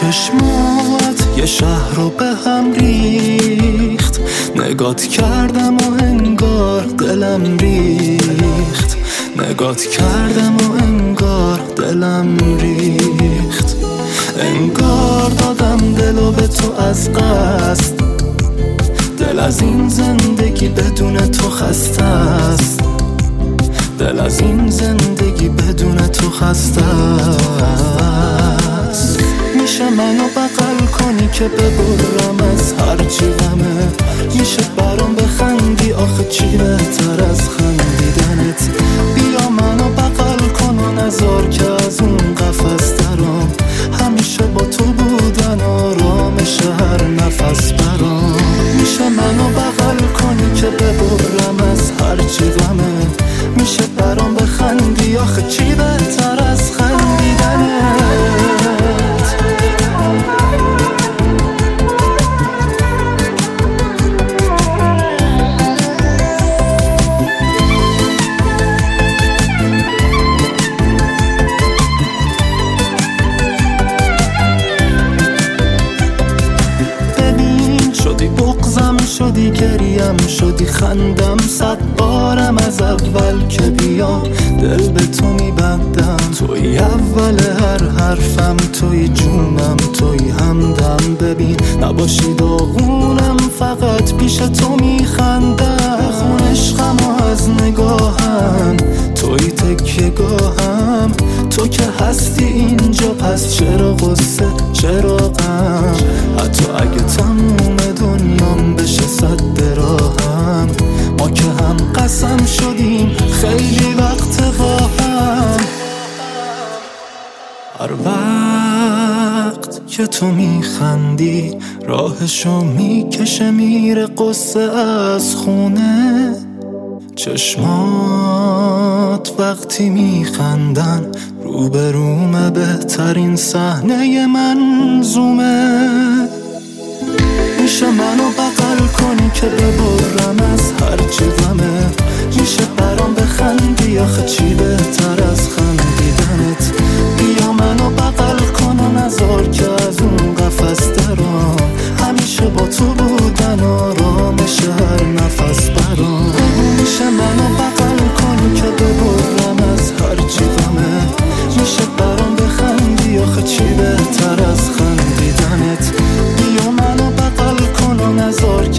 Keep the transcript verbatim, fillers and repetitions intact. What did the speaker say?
چشمات یه شهر رو به هم ریخت، نگات کردم و انگار دلم ریخت، نگات کردم و انگار دلم ریخت، انگار دادم دلو به تو از قصد، دل از این زندگی بدون تو خسته است، دل از این زندگی بدون تو خسته است. میشه منو بغل کنی که ببرم از هرچی غمه، میشه برام بخندی آخه چی بهتر از خندیدنت، بیا منو بغل کن و نذار که از اون قفس درام، همیشه با تو بودن آرامش هر نفس برام. میشه منو بغل کنی که ببرم از هرچی غمه، میشه برام بخندی آخه چی بهتر از خندیدنت. شدی بغزم شدی گریم شدی خندم، صد بارم از اول که بیام دل به تو میبندم، توی اول هر حرفم، توی جونم، توی همدم، ببین نباشی داغونم فقط پیش تو میخندم، بخون عشقم و از نگاهم، توی تکیه گاهم، تو که هستی اینجا پس چرا قصه چرا غم، حتی اگه تموم دنیام بشه صد براهم، ما که هم قسم شدیم خیلی وقت با هم. هر وقت که تو میخندی راهشو میکشه میره قصه از خونه، چشمات وقتی میخندن روبرومه بهترین صحنه منظومه. میشه منو بغل کنی که ببرم از هرچی غمه، میشه برام بخندی آخه چی بهتر از خندیدنت، بیا منو بغل کن و نذار که از اون قفس درام، همیشه با تو بودن آرامش هر نفس برام. میشه منو بغل کنی که ببرم از هرچی غمه، میشه برام بخندی آخه چی بهتر از خندیدنت، بیا منو بغل کن و نذار